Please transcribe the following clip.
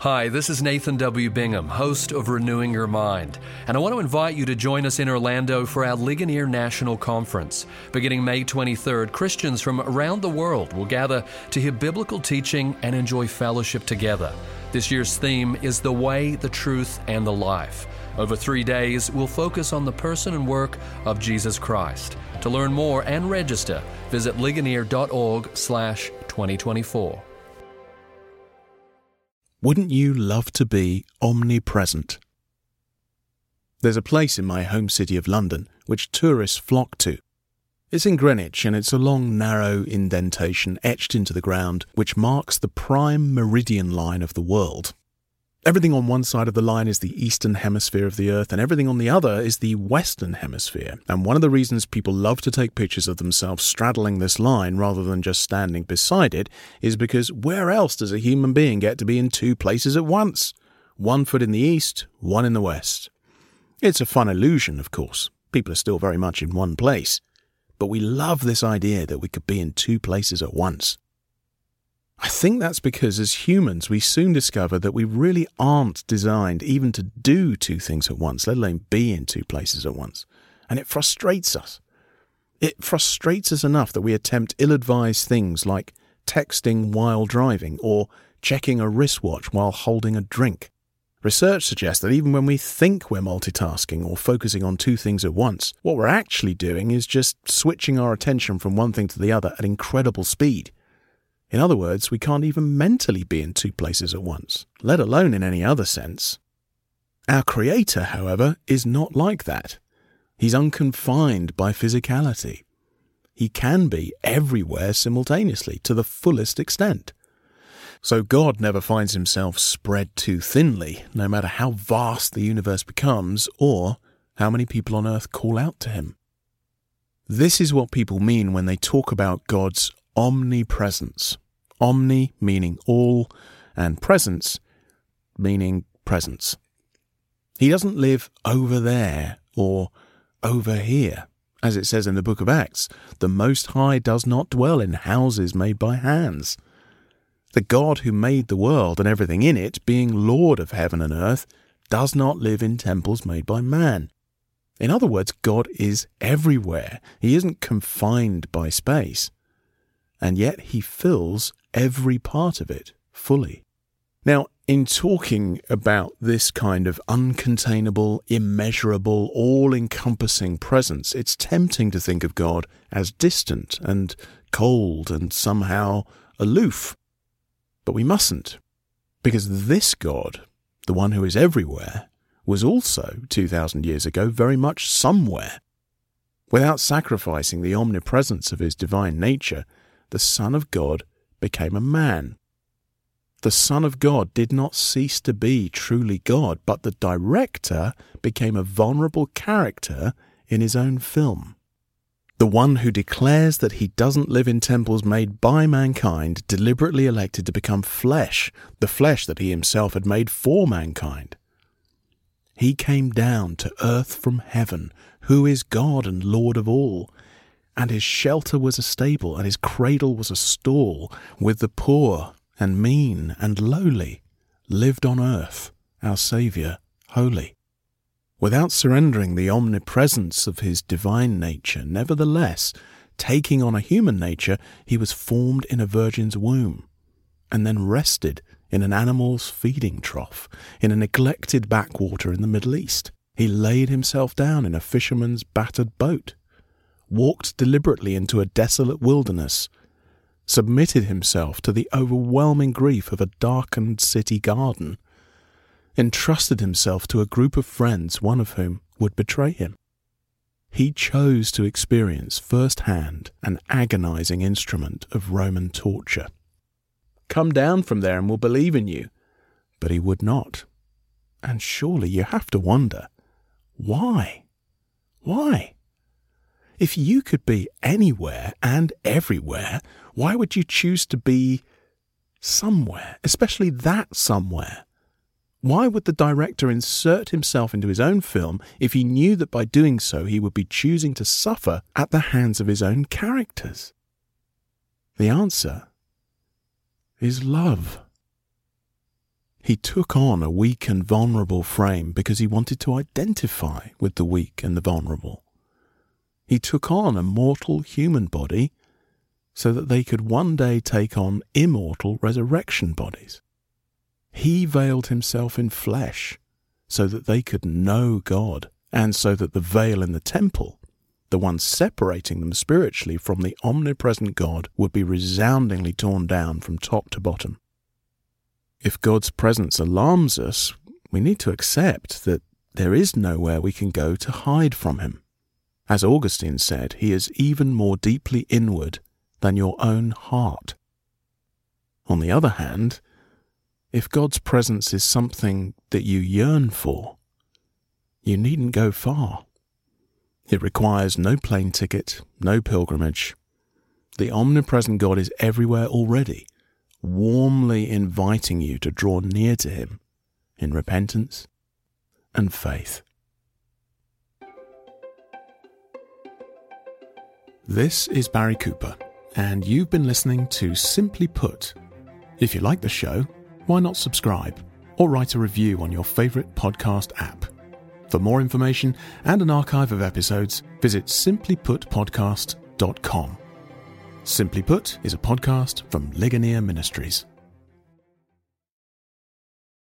Hi, this is Nathan W. Bingham, host of Renewing Your Mind, and I want to invite you to join us in Orlando for our Ligonier National Conference. Beginning May 23rd, Christians from around the world will gather to hear biblical teaching and enjoy fellowship together. This year's theme is The Way, the Truth, and the Life. Over 3 days, we'll focus on the person and work of Jesus Christ. To learn more and register, visit ligonier.org/2024. Wouldn't you love to be omnipresent? There's a place in my home city of London which tourists flock to. It's in Greenwich, and it's a long, narrow indentation etched into the ground which marks the prime meridian line of the world. Everything on one side of the line is the eastern hemisphere of the Earth, and everything on the other is the western hemisphere. And one of the reasons people love to take pictures of themselves straddling this line rather than just standing beside it is because where else does a human being get to be in two places at once? One foot in the east, one in the west. It's a fun illusion, of course. People are still very much in one place. But we love this idea that we could be in two places at once. I think that's because as humans we soon discover that we really aren't designed even to do two things at once, let alone be in two places at once. And it frustrates us. It frustrates us enough that we attempt ill-advised things like texting while driving or checking a wristwatch while holding a drink. Research suggests that even when we think we're multitasking or focusing on two things at once, what we're actually doing is just switching our attention from one thing to the other at incredible speed. In other words, we can't even mentally be in two places at once, let alone in any other sense. Our Creator, however, is not like that. He's unconfined by physicality. He can be everywhere simultaneously to the fullest extent. So God never finds himself spread too thinly, no matter how vast the universe becomes or how many people on earth call out to him. This is what people mean when they talk about God's omnipresence. Omni meaning all, and presence meaning presence. He doesn't live over there or over here. As it says in the book of Acts, the Most High does not dwell in houses made by hands. The God who made the world and everything in it, being Lord of heaven and earth, does not live in temples made by man. In other words, God is everywhere. He isn't confined by space. And yet he fills every part of it fully. Now, in talking about this kind of uncontainable, immeasurable, all-encompassing presence, it's tempting to think of God as distant and cold and somehow aloof. But we mustn't, because this God, the one who is everywhere, was also, 2,000 years ago, very much somewhere. Without sacrificing the omnipresence of his divine nature, the Son of God became a man. The Son of God did not cease to be truly God, but the director became a vulnerable character in his own film. The one who declares that he doesn't live in temples made by mankind deliberately elected to become flesh, the flesh that he himself had made for mankind. He came down to earth from heaven, who is God and Lord of all, and his shelter was a stable, and his cradle was a stall, with the poor and mean and lowly lived on earth, our Saviour, holy. Without surrendering the omnipresence of his divine nature, nevertheless, taking on a human nature, he was formed in a virgin's womb, and then rested in an animal's feeding trough, in a neglected backwater in the Middle East. He laid himself down in a fisherman's battered boat, walked deliberately into a desolate wilderness, submitted himself to the overwhelming grief of a darkened city garden, entrusted himself to a group of friends, one of whom would betray him. He chose to experience firsthand an agonizing instrument of Roman torture. Come down from there and we'll believe in you. But he would not. And surely you have to wonder, why? Why? If you could be anywhere and everywhere, why would you choose to be somewhere, especially that somewhere? Why would the director insert himself into his own film if he knew that by doing so he would be choosing to suffer at the hands of his own characters? The answer is love. He took on a weak and vulnerable frame because he wanted to identify with the weak and the vulnerable. He took on a mortal human body so that they could one day take on immortal resurrection bodies. He veiled himself in flesh so that they could know God, and so that the veil in the temple, the one separating them spiritually from the omnipresent God, would be resoundingly torn down from top to bottom. If God's presence alarms us, we need to accept that there is nowhere we can go to hide from him. As Augustine said, he is even more deeply inward than your own heart. On the other hand, if God's presence is something that you yearn for, you needn't go far. It requires no plane ticket, no pilgrimage. The omnipresent God is everywhere already, warmly inviting you to draw near to him in repentance and faith. This is Barry Cooper, and you've been listening to Simply Put. If you like the show, why not subscribe or write a review on your favourite podcast app? For more information and an archive of episodes, visit simplyputpodcast.com. Simply Put is a podcast from Ligonier Ministries.